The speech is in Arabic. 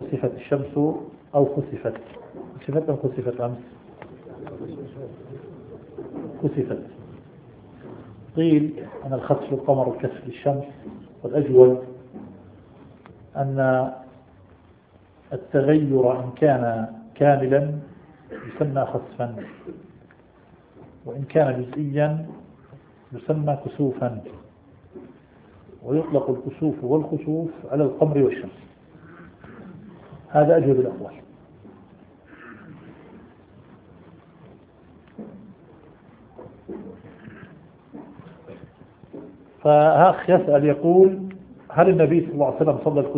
خسفت الشمس أو خسفت. خسفت أم خسفت أمس؟ خسفت. قيل أن الخسف القمر وكسف الشمس، والأجود أن التغير إن كان كاملا يسمى خسفا، وإن كان جزئيا يسمى كسوفا، ويطلق الكسوف والخسوف على القمر والشمس. هذا أجود الأقوال. فأخ يسأل يقول: هل النبي صلى الله عليه وسلم صلى الكسوف